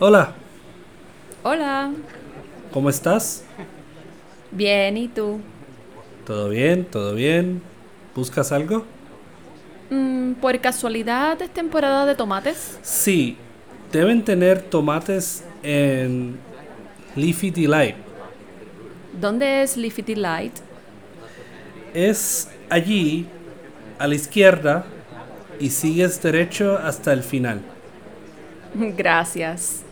Hola, Hola, ¿cómo estás? bien, ¿y tú? ¿Todo bien? ¿Todo bien? ¿Buscas algo? ¿Por casualidad es temporada de tomates? Sí, deben tener tomates en Leafy Delight. ¿Dónde es Leafy Delight? Es allí, a la izquierda, y sigues derecho hasta el final. Gracias.